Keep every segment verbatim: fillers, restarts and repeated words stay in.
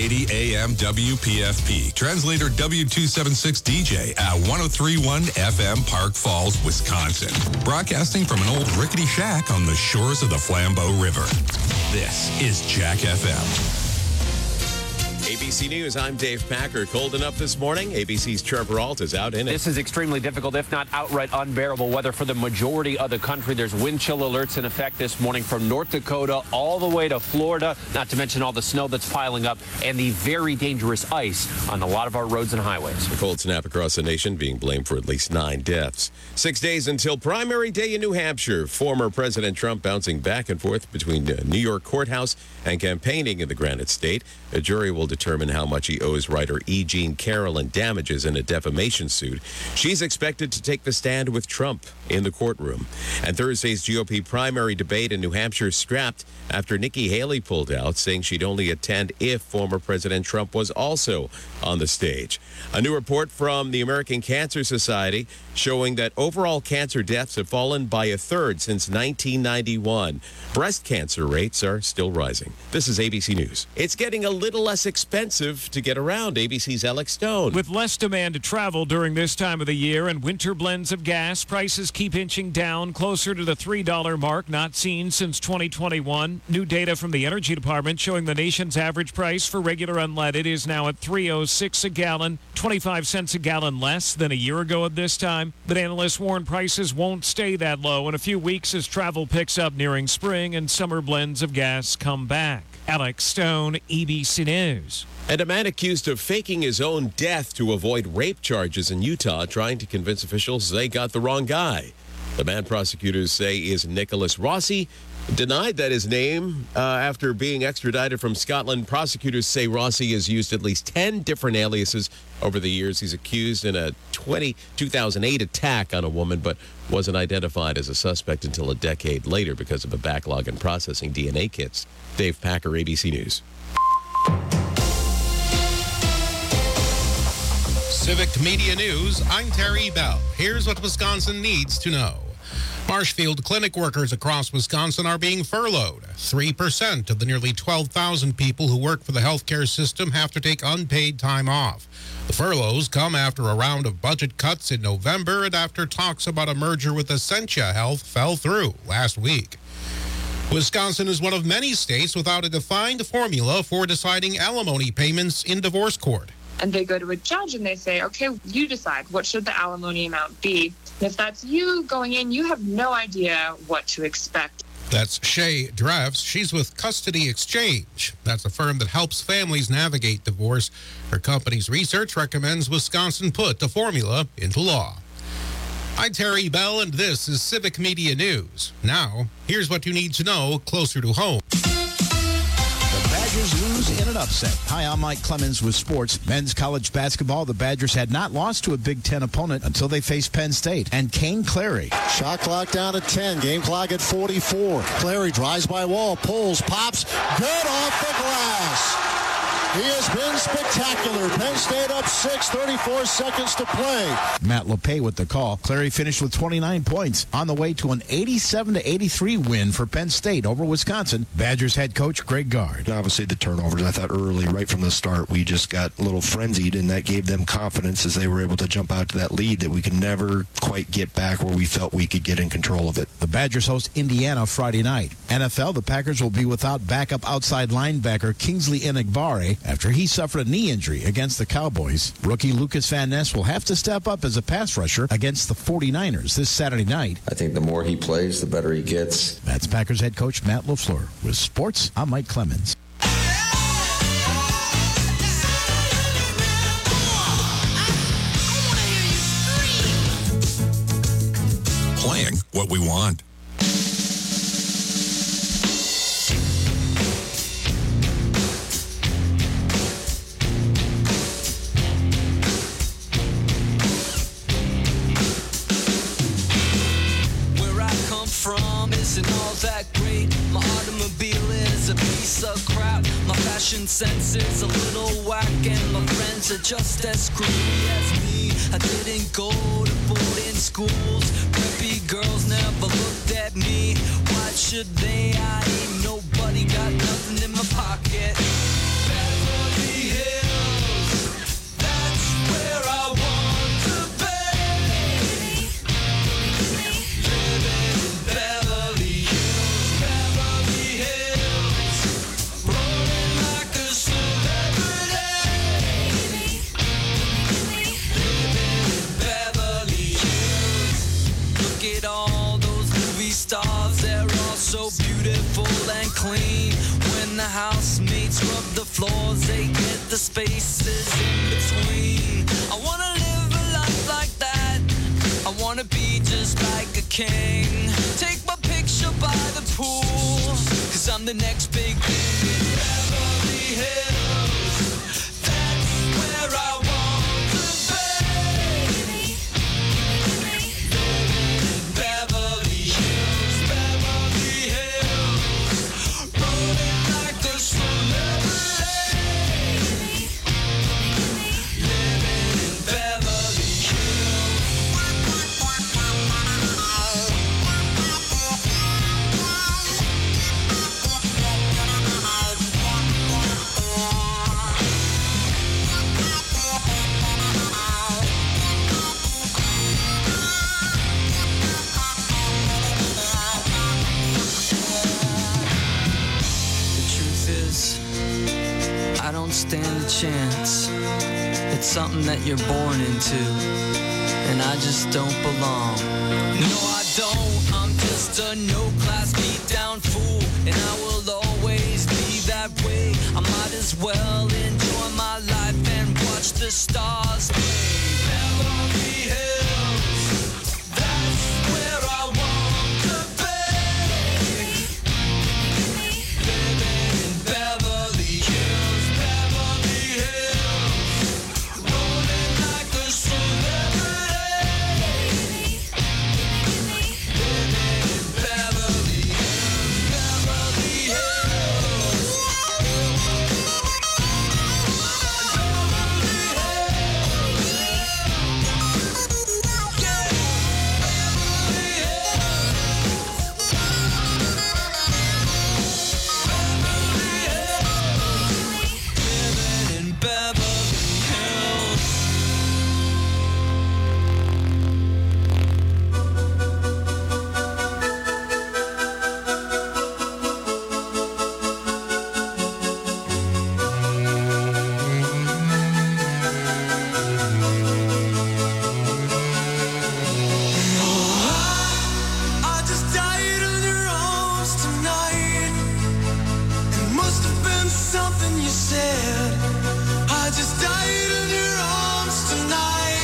eighty A M W P F P. Translator W two seventy-six D J at one oh three point one F M Park Falls, Wisconsin. Broadcasting from an old rickety shack on the shores of the Flambeau River. This is Jack F M. A B C News, I'm Dave Packer. Cold enough this morning. A B C's Trevor Alt is out in it. This is extremely difficult, if not outright unbearable weather for the majority of the country. There's wind chill alerts in effect this morning from North Dakota all the way to Florida, not to mention all the snow that's piling up and the very dangerous ice on a lot of our roads and highways. A cold snap across the nation being blamed for at least nine deaths. Six days until primary day in New Hampshire. Former President Trump bouncing back and forth between the New York courthouse and campaigning in the Granite State. A jury will determine how much he owes writer E. Jean Carroll damages in a defamation suit. She's expected to take the stand with Trump in the courtroom. And Thursday's G O P primary debate in New Hampshire scrapped after Nikki Haley pulled out, saying she'd only attend if former President Trump was also on the stage. A new report from the American Cancer Society showing that overall cancer deaths have fallen by a third since nineteen ninety-one. Breast cancer rates are still rising. This is A B C News. It's getting a little less expensive to get around. A B C's Alex Stone. With less demand to travel during this time of the year and winter blends of gas, prices keep inching down closer to the three dollar mark, not seen since twenty twenty-one. New data from the Energy Department showing the nation's average price for regular unleaded is now at three oh six a gallon, twenty-five cents a gallon less than a year ago at this time. But analysts warn prices won't stay that low in a few weeks as travel picks up nearing spring and summer blends of gas come back. Alex Stone, A B C News. And a man accused of faking his own death to avoid rape charges in Utah, trying to convince officials they got the wrong guy. The man prosecutors say is Nicholas Rossi, denied that his name uh, after being extradited from Scotland. Prosecutors say Rossi has used at least ten different aliases over the years. He's accused in a two thousand eight attack on a woman, but wasn't identified as a suspect until a decade later because of a backlog in processing D N A kits. Dave Packer, A B C News. Civic Media News, I'm Terry Bell. Here's what Wisconsin needs to know. Marshfield clinic workers across Wisconsin are being furloughed. three percent of the nearly twelve thousand people who work for the healthcare system have to take unpaid time off. The furloughs come after a round of budget cuts in November and after talks about a merger with Essentia Health fell through last week. Wisconsin is one of many states without a defined formula for deciding alimony payments in divorce court. And they go to a judge and they say, okay, you decide what should the alimony amount be. And if that's you going in, you have no idea what to expect. That's Shay Drefts. She's with Custody Exchange. That's a firm that helps families navigate divorce. Her company's research recommends Wisconsin put the formula into law. I'm Terry Bell, and this is Civic Media News. Now, here's what you need to know closer to home. The Badgers lose in an upset. Hi, I'm Mike Clemens with sports. Men's college basketball, the Badgers had not lost to a Big Ten opponent until they faced Penn State. And Kane Clary. Shot clock down at ten. Game clock at forty-four. Clary drives by wall, pulls, pops. Good off the glass. He has been spectacular. Penn State up six, thirty-four seconds to play. Matt LePay with the call. Clary finished with twenty-nine points on the way to an eighty-seven to eighty-three win for Penn State over Wisconsin. Badgers head coach Greg Gard. Obviously the turnovers, I thought early, right from the start, we just got a little frenzied, and that gave them confidence as they were able to jump out to that lead that we could never quite get back where we felt we could get in control of it. The Badgers host Indiana Friday night. N F L, the Packers will be without backup outside linebacker Kingsley Enagbare after he suffered a knee injury against the Cowboys. Rookie Lucas Van Ness will have to step up as a pass rusher against the forty-niners this Saturday night. I think the more he plays, the better he gets. That's Packers head coach Matt LaFleur. With sports, I'm Mike Clemens. Playing what we want. Isn't all that great. My automobile is a piece of crap. My fashion sense is a little whack, and my friends are just as screwy as me. I didn't go to boarding schools. Preppy girls never looked at me. Why should they? I ain't nobody, got nothing in my pocket. Beverly these stars, they're all so beautiful and clean. When the housemates rub the floors, they get the spaces in between. I wanna live a life like that. I wanna be just like a king. Take my picture by the pool, cause I'm the next big thing in Beverly Hills. That's where I want to be. Beverly Hills, Beverly Hills, rolling like a celebrity. Living in Beverly Hills. I don't stand a chance. It's something that you're born into, and I just don't belong. No, I don't. I'm just a no-class beat-down fool, and I will always be that way. I might as well enjoy my life and watch the stars play. Beverly Hills, that's where I want to be. Living in Beverly Hills, Beverly Hills, rolling like a celebrity. Living in Beverly Hills, Beverly Hills. Living in Beverly Hills. I just died in your arms tonight. It must have been something you said. I just died in your arms tonight.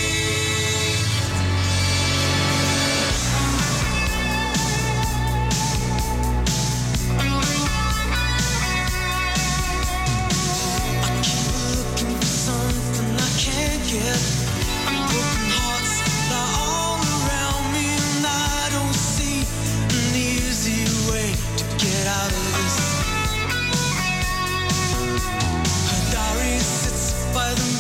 I keep looking for something I can't get. Broken hearts lie all around me, and I don't see an easy way to get out of this. Her diary sits by the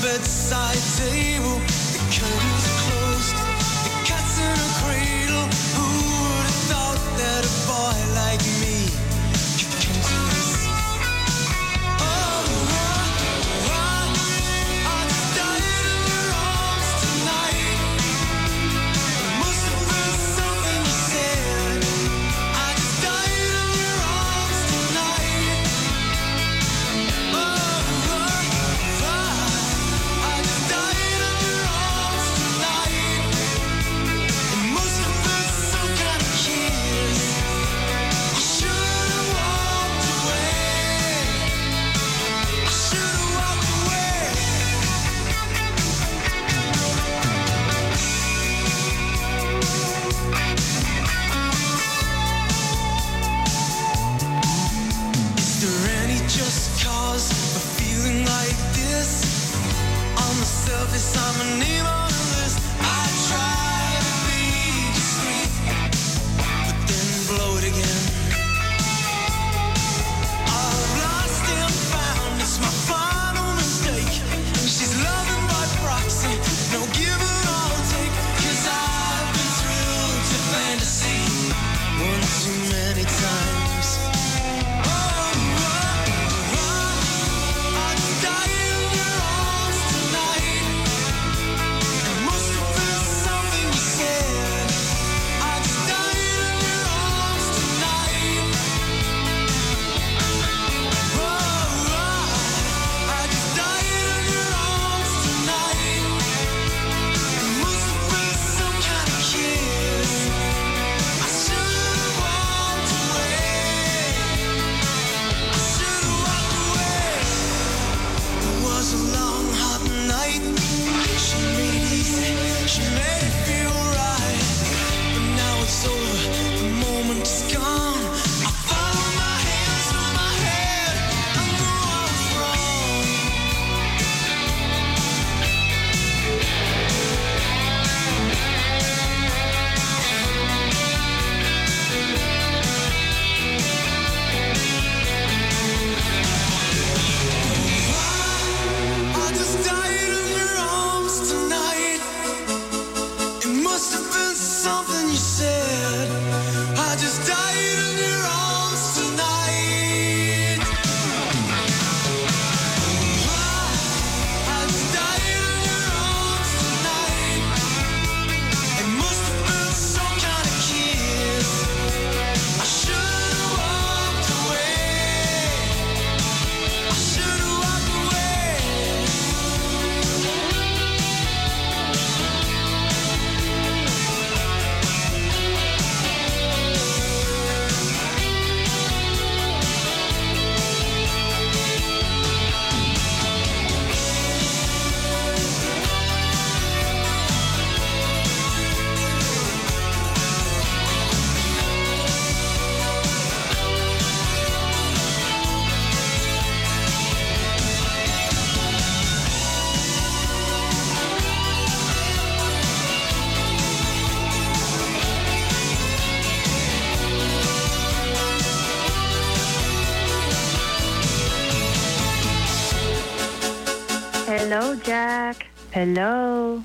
Jack. Hello.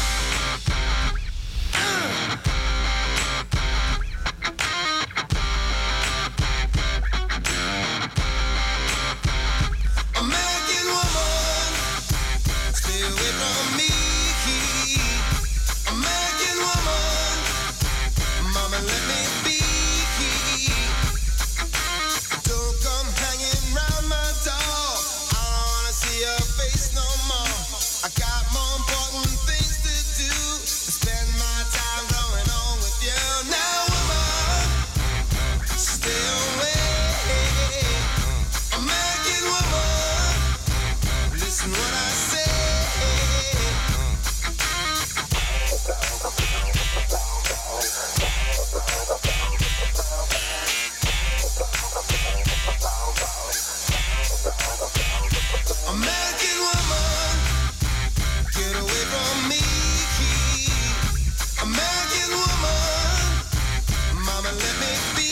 American woman, stay away from me. American woman, mama, let me be. Don't come hanging round my door. I don't wanna see your face no more. I got more important things to do than spend my time going on with you. Now, woman, stay away. American woman, listen what I say. American woman, get away from me. American woman, mama, let me be.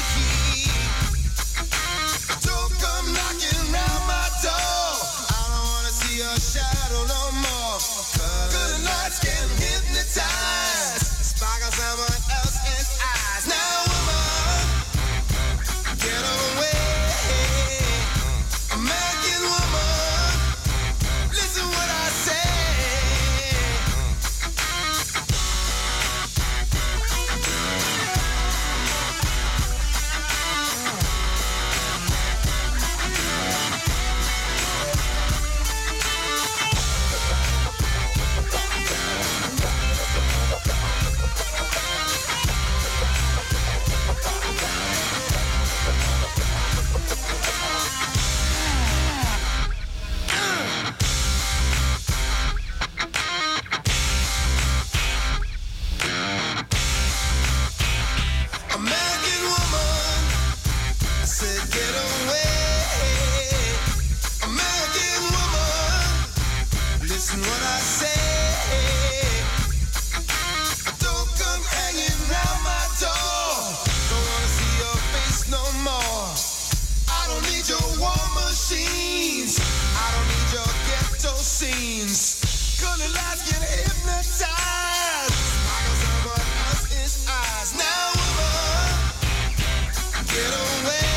Don't come knocking round my door. I don't wanna see your shadow no more. Good nights can hypnotize, sparkle someone else's eyes. Now, woman, get away. American woman, listen what I say. American woman, I said get away. American woman, listen what I say. Don't come hanging round my door. Don't wanna see your face no more. I don't need your war machines. I don't need your ghetto scenes. Good lights can hypnotize. Sparkle someone else's eyes. Now, woman, get away.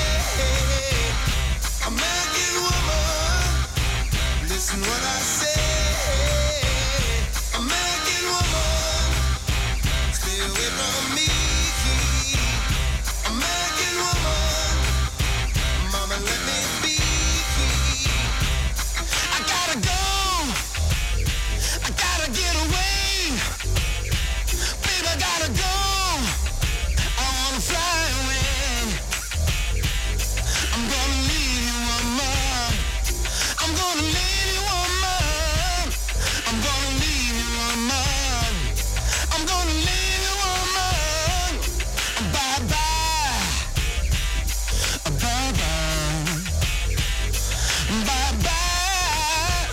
American woman, listen what I say. American woman, stay away from me. American woman, mama, let me be. I gotta go. I gotta get away. Baby, I gotta go. I wanna fly away. I'm gonna leave you, woman. I'm gonna leave you, woman. I'm gonna leave you, woman. I'm gonna leave you, woman. Bye-bye. Bye-bye. Bye-bye.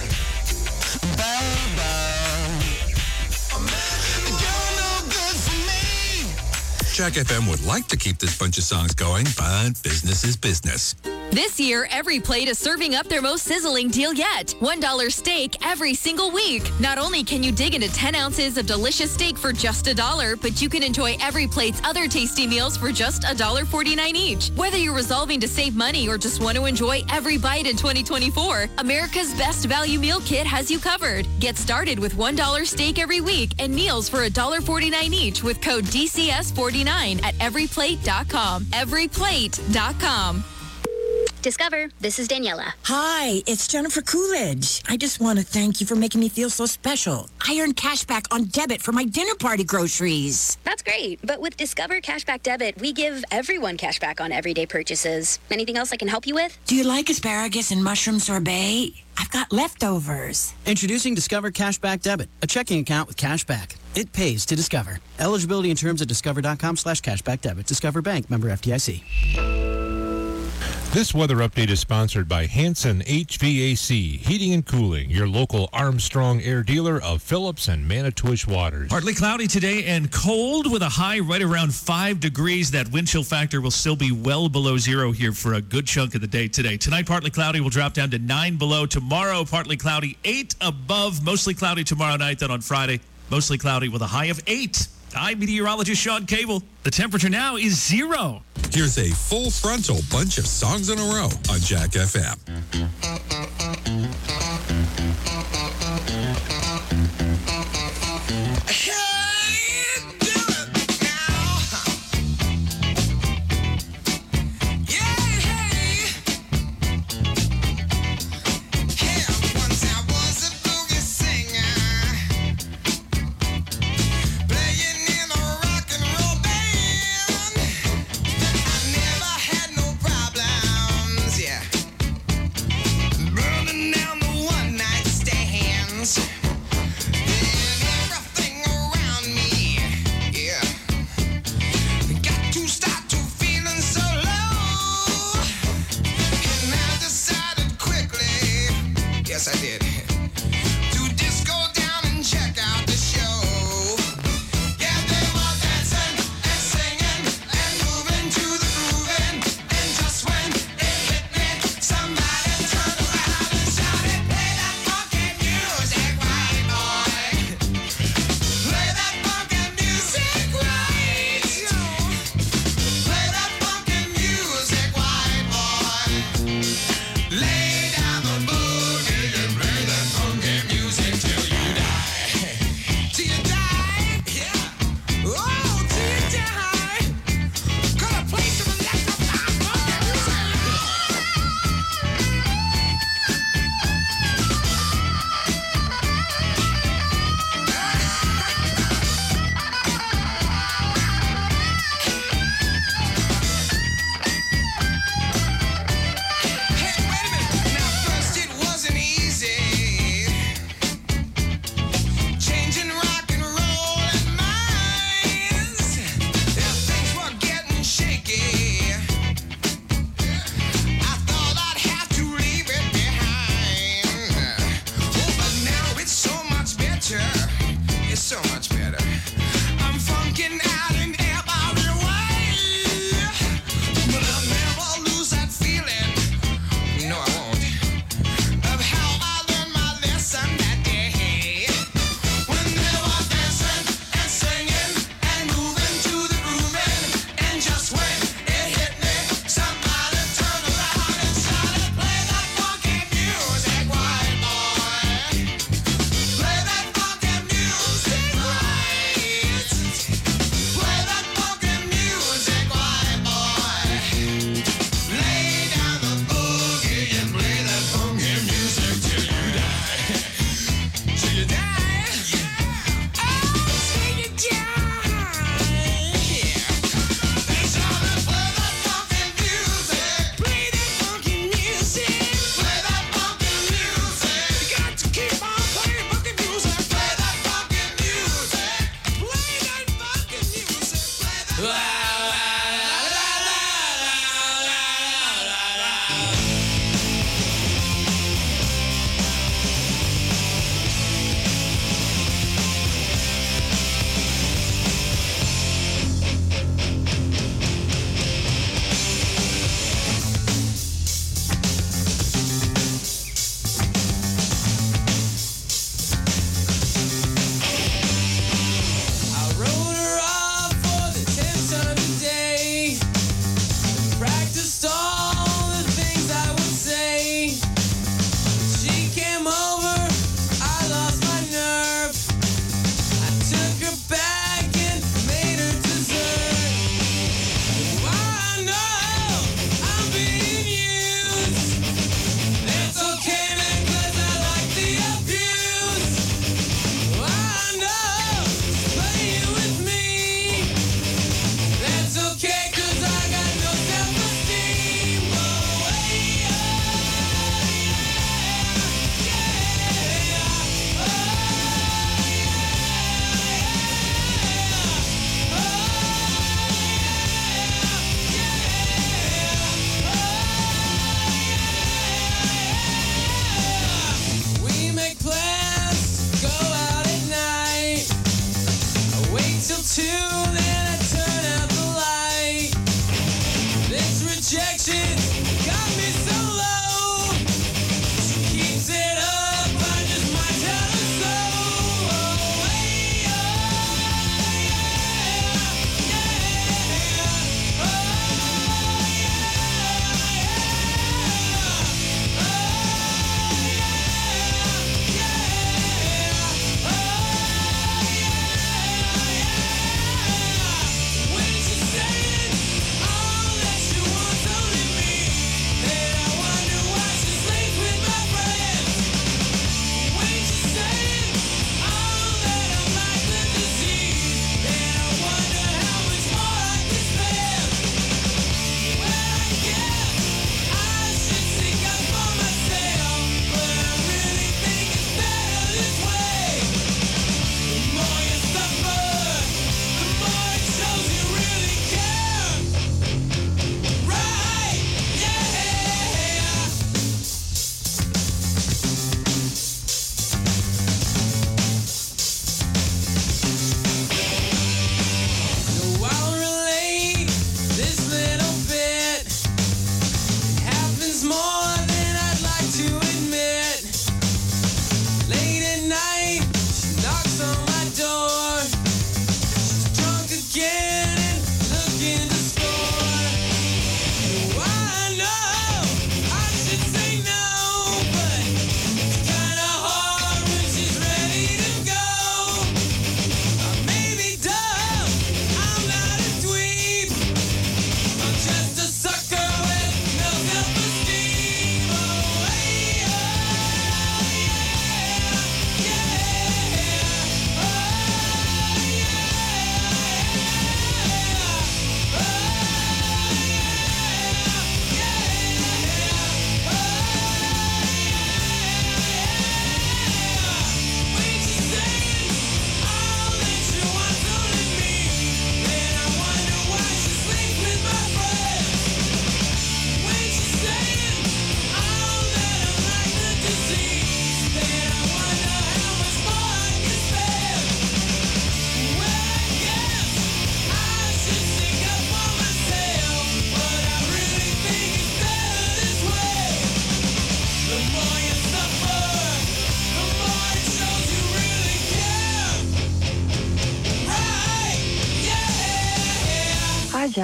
Bye-bye. You're no good for me. Jack F M would like to keep this bunch of songs going, but business is business. This year, Every Plate is serving up their most sizzling deal yet. one dollar steak every single week. Not only can you dig into ten ounces of delicious steak for just a dollar, but you can enjoy Every Plate's other tasty meals for just one dollar forty-nine each. Whether you're resolving to save money or just want to enjoy every bite in twenty twenty-four, America's Best Value Meal Kit has you covered. Get started with one dollar steak every week and meals for one dollar forty-nine each with code D C S forty-nine at every plate dot com. every plate dot com. Discover, this is Daniela. Hi, it's Jennifer Coolidge. I just want to thank you for making me feel so special. I earned cash back on debit for my dinner party groceries. That's great, but with Discover Cashback Debit, we give everyone cash back on everyday purchases. Anything else I can help you with? Do you like asparagus and mushroom sorbet? I've got leftovers. Introducing Discover Cashback Debit, a checking account with cash back. It pays to Discover. Eligibility and terms at discover dot com slash cashback debit. Discover Bank, member F D I C. This weather update is sponsored by Hanson H V A C, Heating and Cooling, your local Armstrong air dealer of Phillips and Manitowish waters. Partly cloudy today and cold with a high right around five degrees. That wind chill factor will still be well below zero here for a good chunk of the day today. Tonight, partly cloudy will drop down to nine below. Tomorrow, partly cloudy, eight above. Mostly cloudy tomorrow night. Then on Friday, mostly cloudy with a high of eight. I'm meteorologist Sean Cable. The temperature now is zero. Here's a full frontal bunch of songs in a row on Jack F M.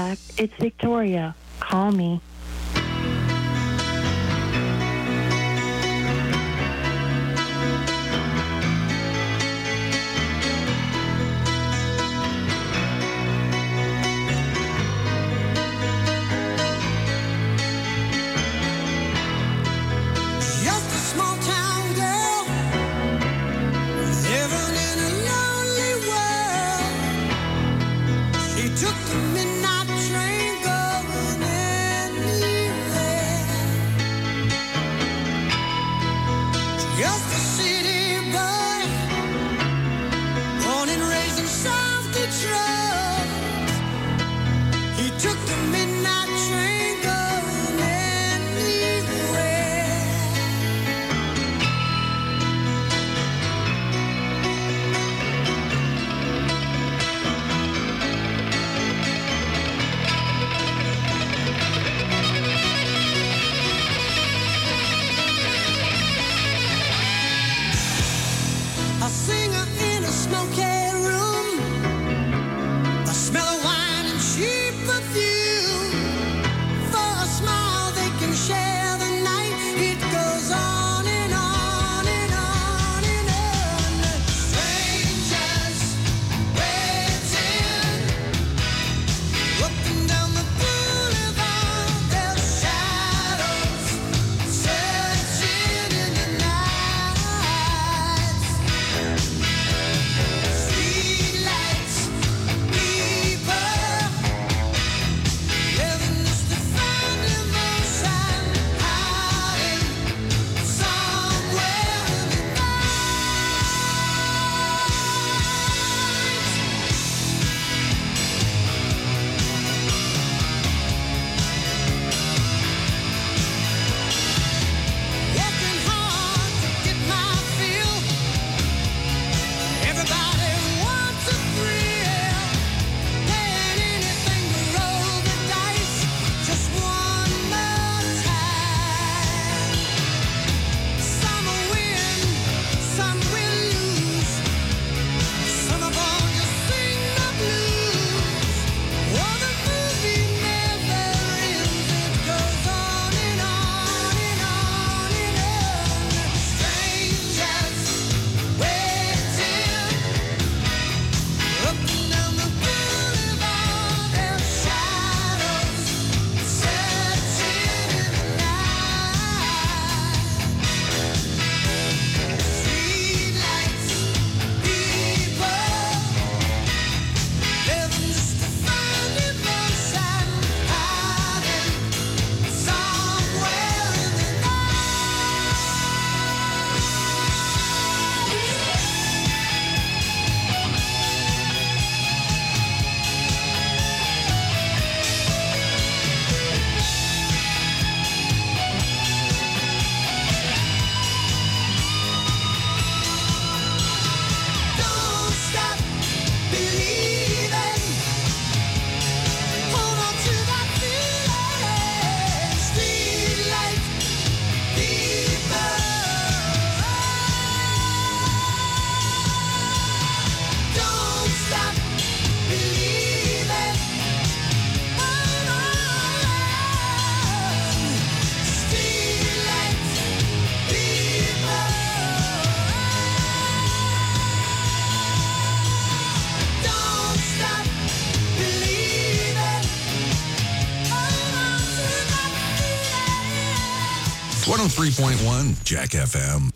Jack. It's Victoria. Call me. one oh three point one Jack F M.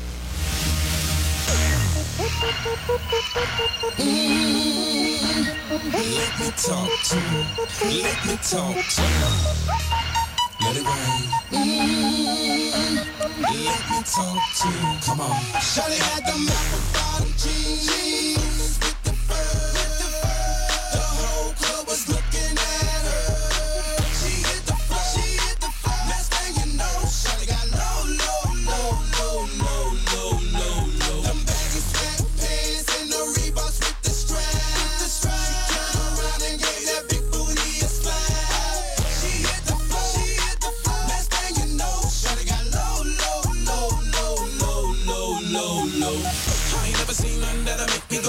Mm, let me talk to you. Let me talk to you. Let it rain. Mm, let me talk to you. Come on. Shawty had the microphone jeans with the fur. The whole club was looking at her. She hit the floor. She hit the floor. Next thing you know, Shawty got low, low, low, low, low, low, low, low. Them baggy sweatpants and the Reeboks with the strap. With the strap. She turned around and gave that big booty a slap. She hit the floor. She hit the floor. Next thing you know, Shawty got low, low, low, low, low, low, low, low. I ain't never seen nothing that'll make me go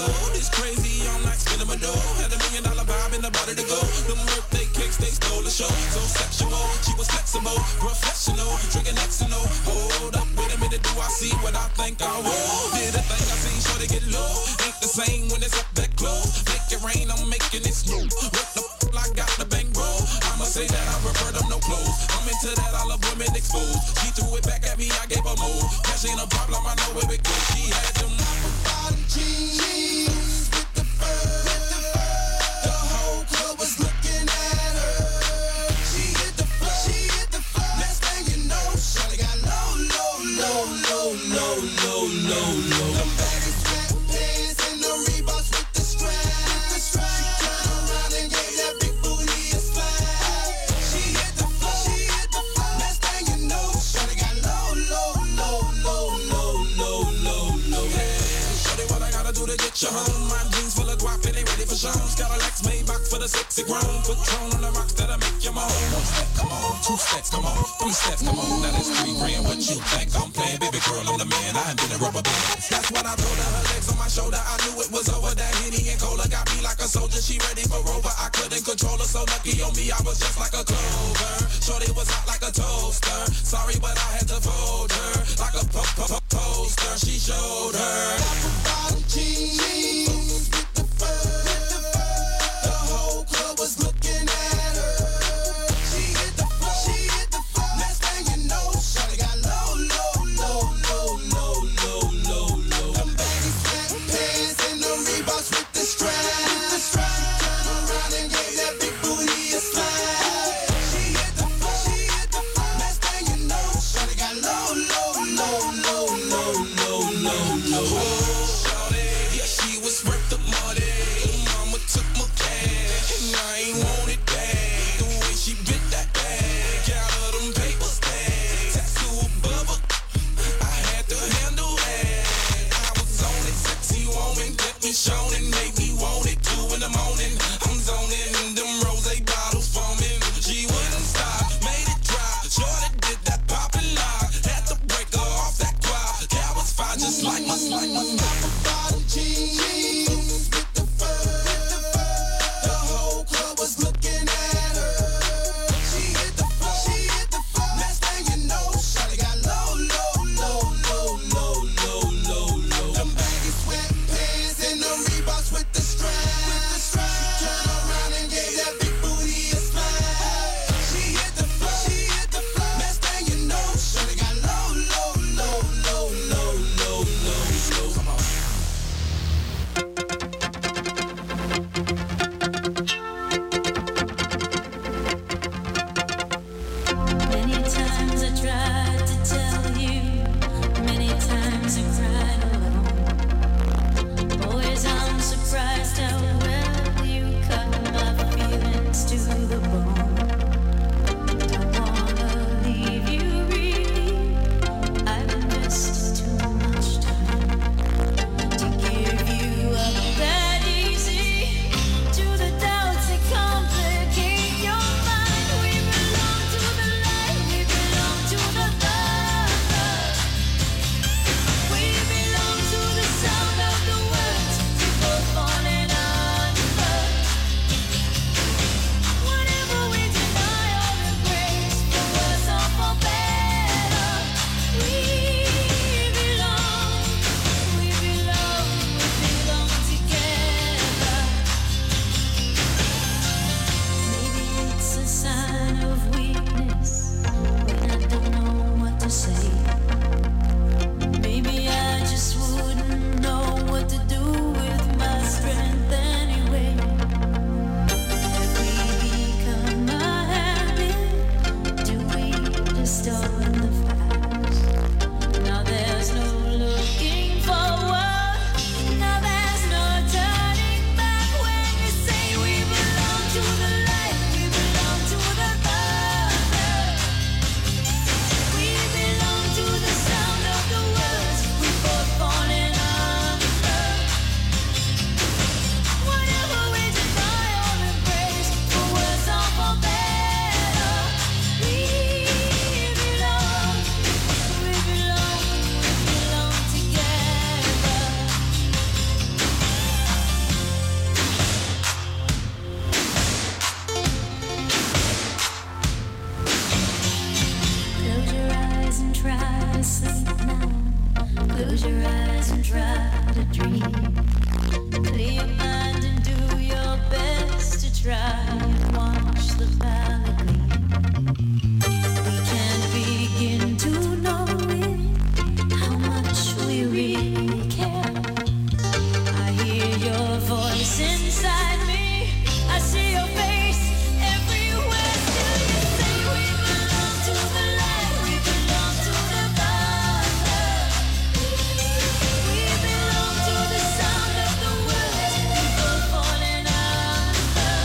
Original, professional, drinking Xanol. Hold up, wait a minute, do I see what I think I will? Did a thing I seen, sure to get low. Ain't the same when it's up that close. Make it rain, I'm making it snow. What the f***, I got the bang roll. I'ma say that I prefer them no clothes. I'm into that, I love women exposed. She threw it back at me, I gave her more. Cash ain't a problem, I know where it goes. She had them bottom jeans with the fur. The whole club was looking at her. She hit the floor, she hit the floor. Next thing you know, shawty got low, low, low, low, low, low, low, low. Them baggy sweatpants and the Reeboks with the strap. The strap. She turned around and gave that big booty a slap. She hit the floor, she hit the floor. Next thing you know, shawty got low, low, low, low, low, low, low, low. Yeah, shawty, what I gotta do to get you home? My jeans full of guap and they ready for shows. Got a Lex Maybach for the sexy grown. Patron on the rocks that'll make you moan. One step, come on, two steps, come on, three steps, come on. Now that's three grand. What you think I'm playing? Baby girl, I'm the man. I ain't been a rubber band. That's when I told her her legs on my shoulder. I knew it was over. That Henny and Cola got me like a soldier. She ready for Rover. I couldn't control her. So lucky on me, I was just like a clover. Shorty was hot like a toaster. Sorry, but I had to fold her like a po po po poster. She showed her. Bottom jeans with the fur. The whole club was looking at her. She hit the floor. She hit the floor. Next thing you know, shawty got low, low, low, low, low, low, low, low. Them baggy sweatpants and the Reeboks with the strap. The strap. Turned around and gave that big booty a slap. She hit the floor. She hit the floor. Next thing you know, shawty got low, low, low, low, low, low, low, low. Shawty, yeah, she was worth the sleep now. Close your eyes and try to dream. Clear your mind and do your best to try and watch the valley gleam. We can't begin to know it, how much we really care. I hear your voice inside me. I see your face everywhere. Still you say we belong to the light, we belong to the Father. We belong to the sound of the words, people falling under.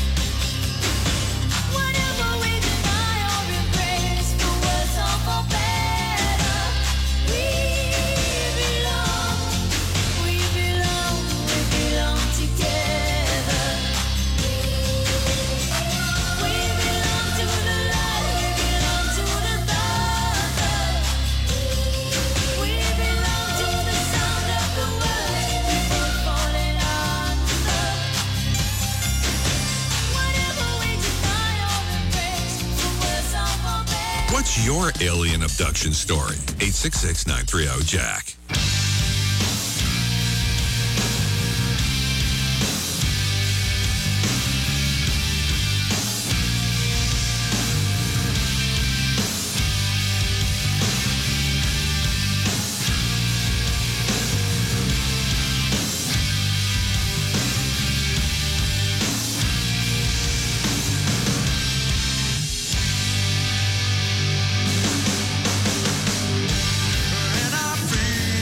Whatever we deny or embrace, for worse or for better, we belong, we belong, we belong together. We belong to the light, we belong to the Father. We belong to the sound of the words, people falling under. Whatever we deny or embrace, for worse or for better. What's your alien abduction story? eight six six, nine three zero, Jack. And I feel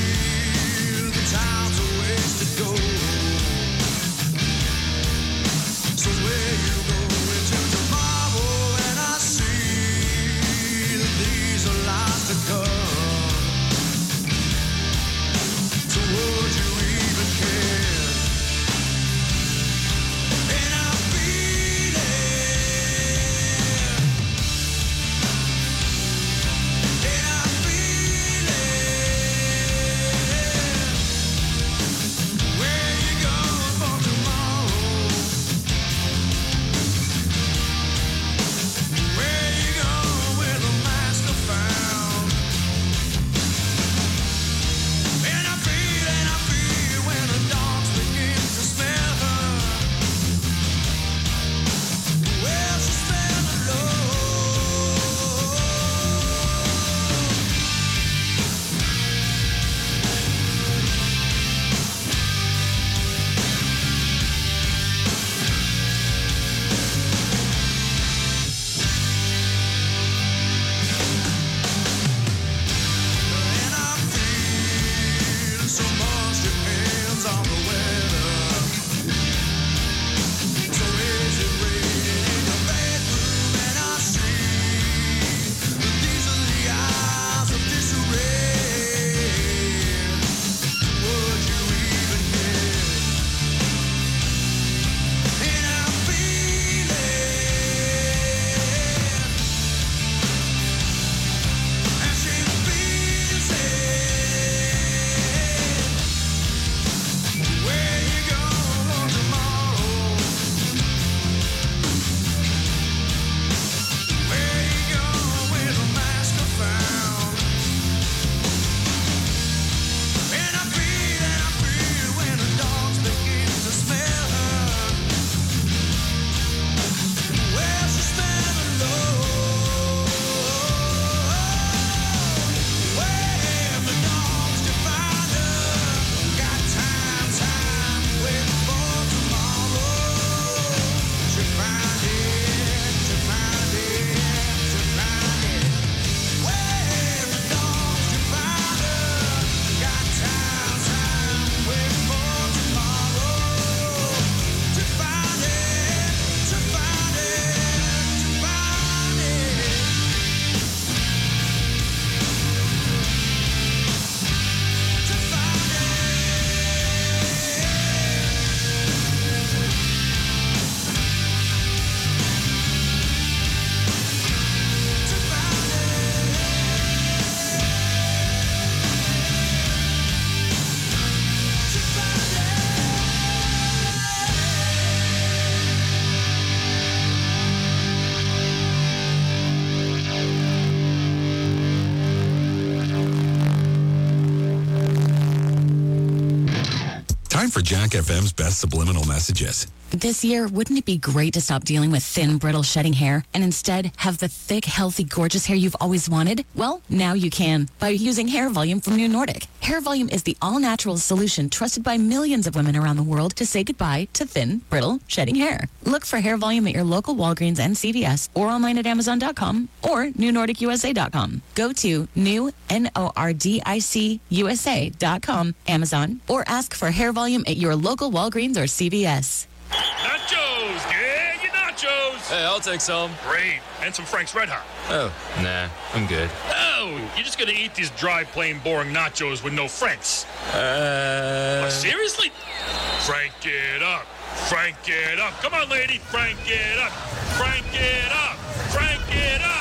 time for Jack F M's best subliminal messages. This year, wouldn't it be great to stop dealing with thin, brittle, shedding hair and instead have the thick, healthy, gorgeous hair you've always wanted? Well, now you can by using Hair Volume from New Nordic. Hair Volume is the all-natural solution trusted by millions of women around the world to say goodbye to thin, brittle, shedding hair. Look for Hair Volume at your local Walgreens and C V S or online at Amazon dot com or New Nordic U S A dot com. Go to new, N O R D I C, U S A dot com, Amazon, or ask for Hair Volume at your local Walgreens or C V S. Nachos! Yeah, your nachos! Hey, I'll take some. Great. And some Frank's Red Hot. Oh, nah, I'm good. Oh, you're just gonna eat these dry, plain, boring nachos with no Frank's. Uh... What, seriously? Frank it up. Frank it up. Come on, lady. Frank it up. Frank it up. Frank it up.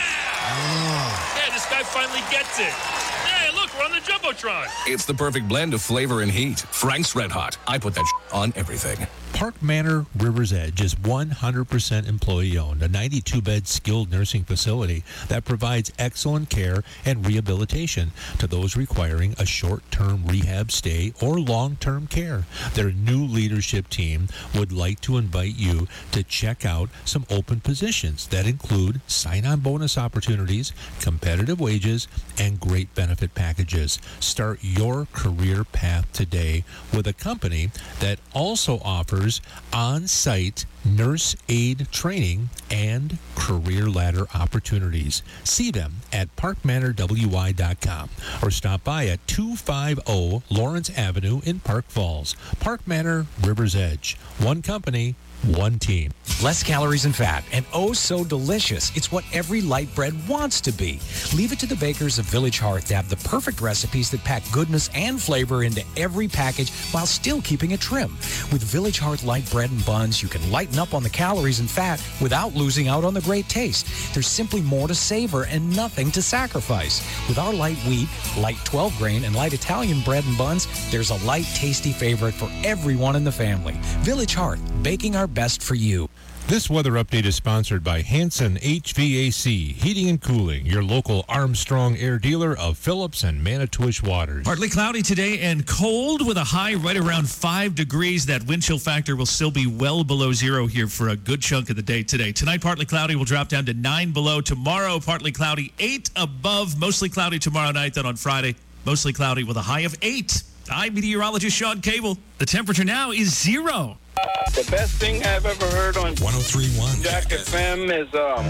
Yeah! Yeah, this guy finally gets it. Hey, look, we're on the Jumbotron. It's the perfect blend of flavor and heat. Frank's Red Hot. I put that on everything. Park Manor River's Edge is one hundred percent employee-owned, a ninety-two bed skilled nursing facility that provides excellent care and rehabilitation to those requiring a short-term rehab stay or long-term care. Their new leadership team would like to invite you to check out some open positions that include sign-on bonus opportunities, competitive wages, and great benefit packages. Start your career path today with a company that also offers on-site nurse aid training and career ladder opportunities. See them at park manor w y dot com or stop by at two fifty Lawrence Avenue in Park Falls. Park Manor River's Edge. One company, one team. Less calories and fat, and oh so delicious. It's what every light bread wants to be. Leave it to the bakers of Village Hearth to have the perfect recipes that pack goodness and flavor into every package while still keeping it trim. With Village Hearth light bread and buns, you can lighten up on the calories and fat without losing out on the great taste. There's simply more to savor and nothing to sacrifice. With our light wheat, light twelve grain, and light Italian bread and buns, there's a light, tasty favorite for everyone in the family. Village Hearth, baking our best for you. This weather update is sponsored by Hanson H V A C, Heating and Cooling, your local Armstrong air dealer of Phillips and Manitowish Waters. Partly cloudy today and cold with a high right around five degrees. That wind chill factor will still be well below zero here for a good chunk of the day today. Tonight, partly cloudy will drop down to nine below. Tomorrow, partly cloudy, eight above. Mostly cloudy tomorrow night. Then on Friday, mostly cloudy with a high of eight. I'm meteorologist Sean Cable. The temperature now is zero. The best thing I've ever heard on one oh three point one Jack F M is um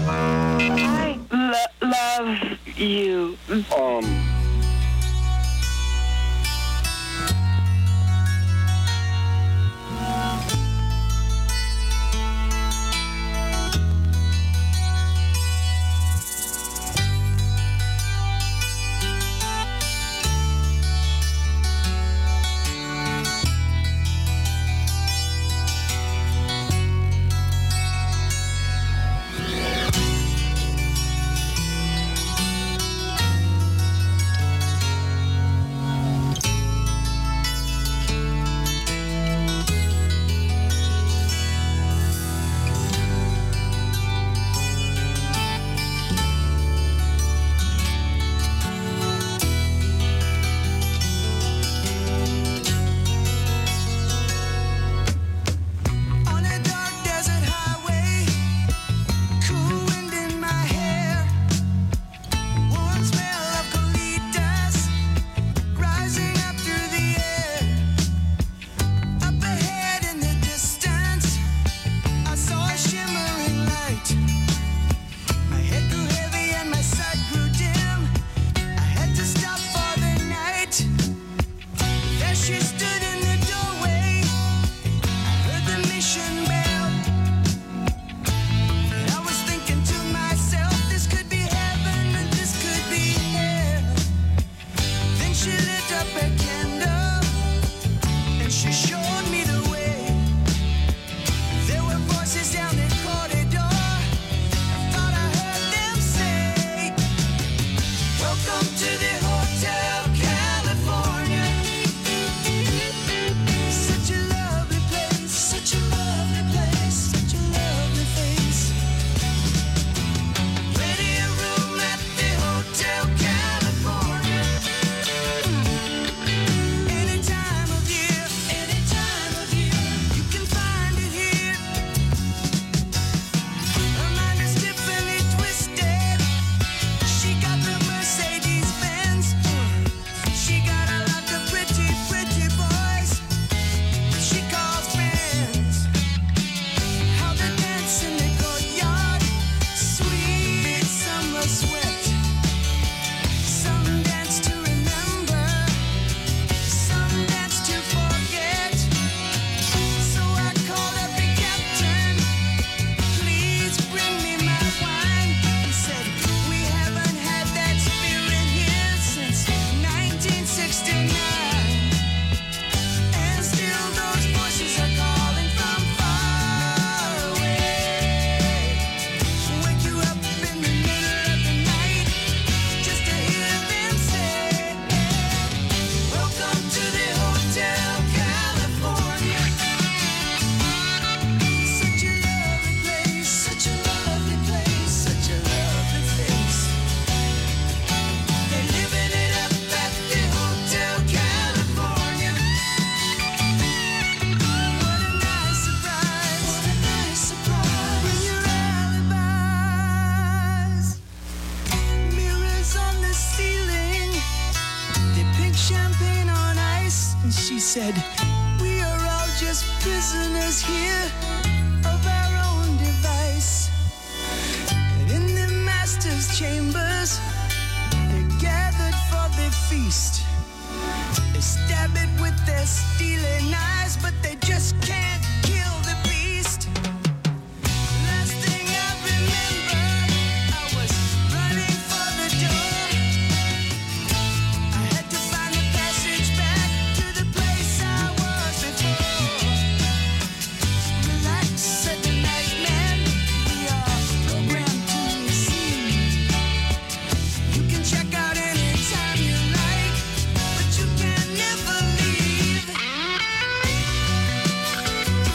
I lo- love you. Um said, we are all just prisoners here of our own device. And in the master's chambers, they're gathered for their feast. They stab it with their steely knives, but they just can't kill the beast. Last thing I remember, I was running for the door. I had to find the passage back to the place I was before. Relax, said the night man, we are programmed to receive. You can check out anytime you like, but you can never leave.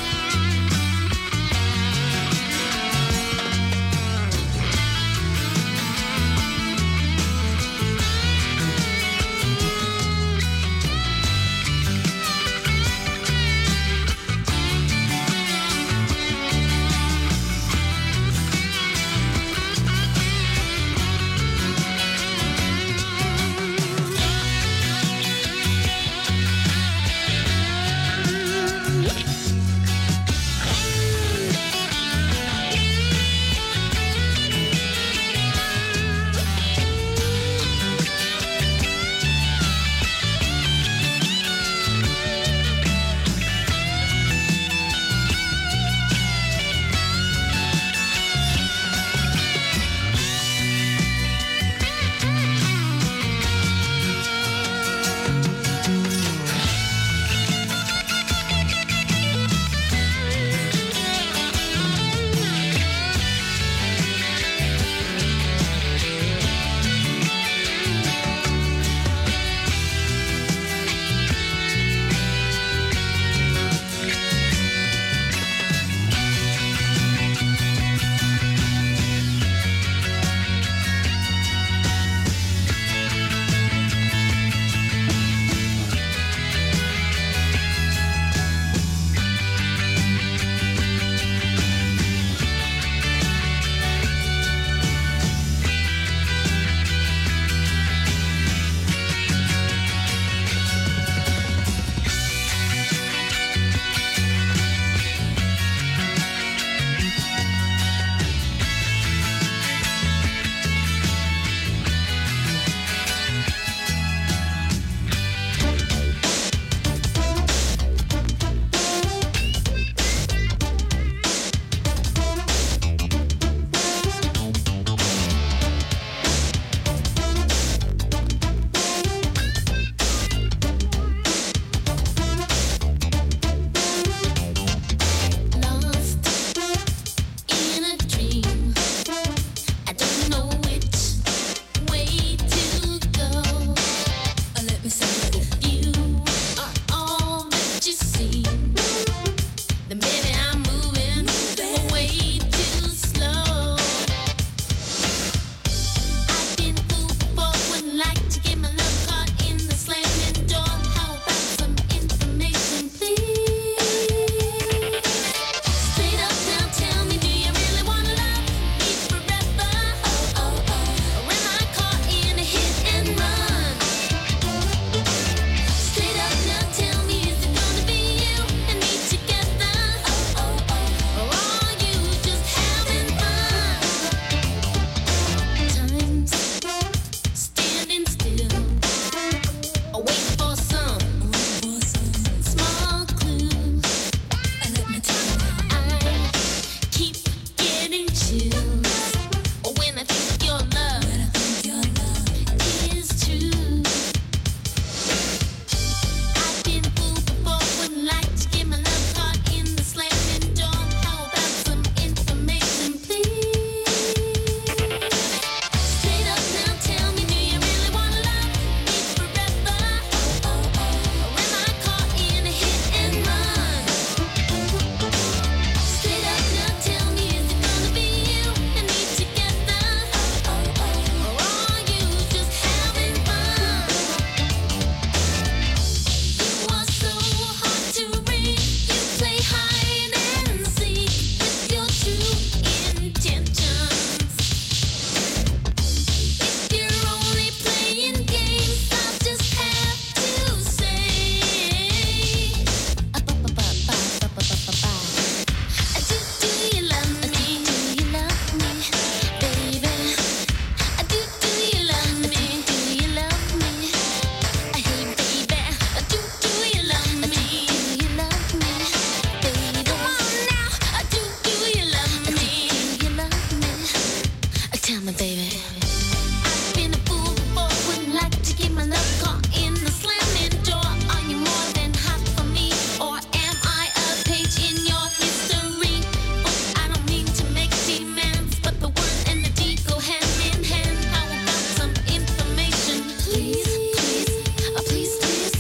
drama, baby. I've been a fool before, wouldn't like to get my love caught in the slamming door. Are you more than hot for me, or am I a page in your history? Oh, I don't mean to make demands, but the word and the deed go hand in hand. How about some information, please, please, uh, please, please?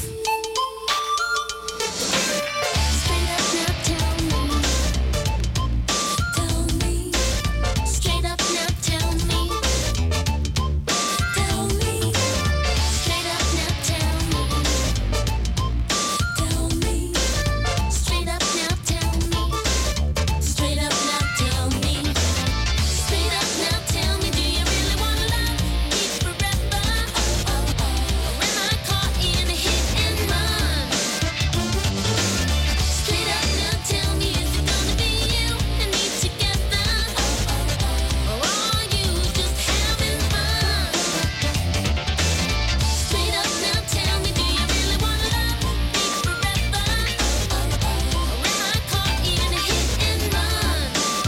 Straight up now, tell me, tell me. Straight up now, tell me, tell me. Straight up now, tell me, tell me. Straight up now, tell me, straight up now, tell me. Straight up now, tell me, do you really wanna love me forever? Oh, oh, oh. Or am I caught in a hit and run? Straight up now, tell me, is it gonna be you and me together? Oh, oh, oh. Or are you just having fun? Straight up now, tell me, do you really wanna love me forever? Oh, oh, oh. Or am I caught in a hit and run?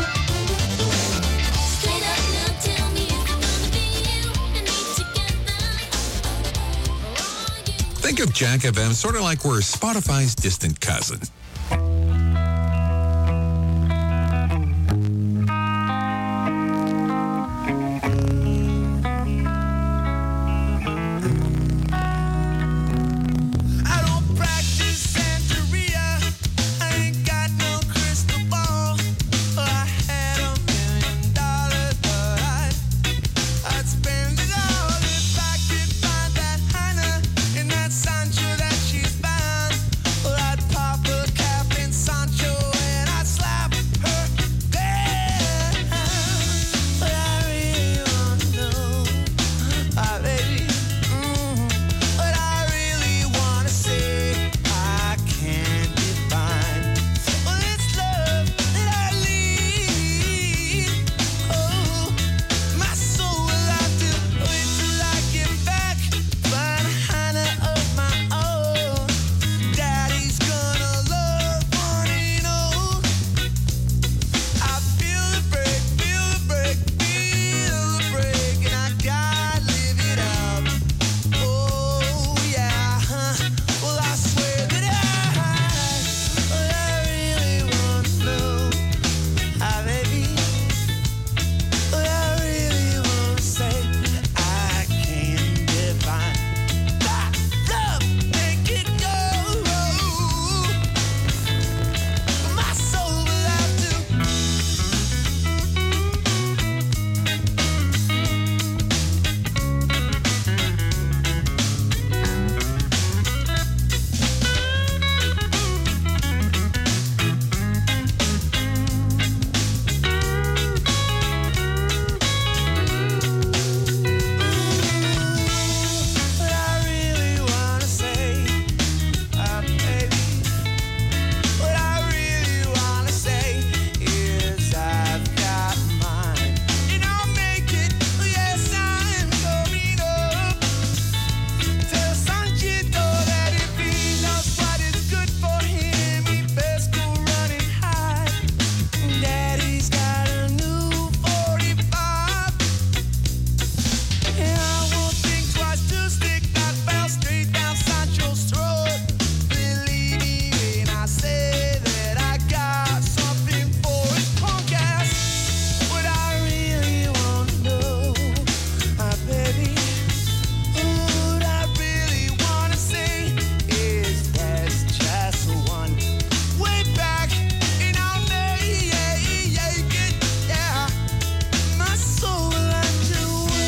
Straight up now, tell me, is it gonna be you and me together? Or are you? Think of Jack F M sort of like we're Spotify's distant cousin. I don't practice Santeria. I ain't got no crystal ball. I had a million dollars, but I'd, I'd spend it all if I could find that Heiner in that Sancho that she's bound. Well, I'd pop a cap in Sancho and I'd slap her down. But I really wanna know, ah, baby. Mm. But I really wanna say I can't define. Well, it's love that I lead. Oh, my soul will have to wait till I get back. Find a Hannah of my own. Daddy's gonna love one and all. I feel the break, feel the break, feel the break, and I gotta live it up. Oh yeah, huh. Well I swear that I, well I really wanna know, ah baby. Well I really wanna say I can't define that love, make it go. My soul will have to. But I really wanna say, ah baby. What I really wanna say is I've got mine, and I'll make it. Yes, I'm coming up. Tell Sanchito that if he knows what is good for him, he best go running high. Daddy's got a new forty-five, and I won't think twice to stick that bell straight down Sancho's throat. Believe me when I say that I got something for his punk ass. What I really wanna know, ah baby. What I really wanna say is there's just one way back, and I'll make it, yeah. My soul will have to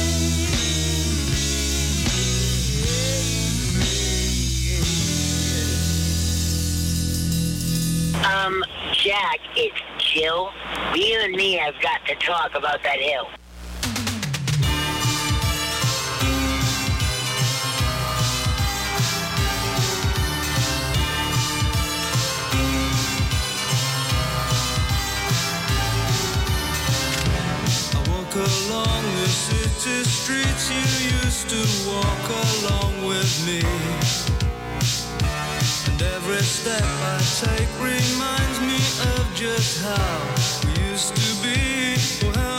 Um, Jack, it's Jill. You and me have got to talk about that hill. I walk along the city streets you used to walk along with me. And every step I take reminds me of just how we used to be. Well,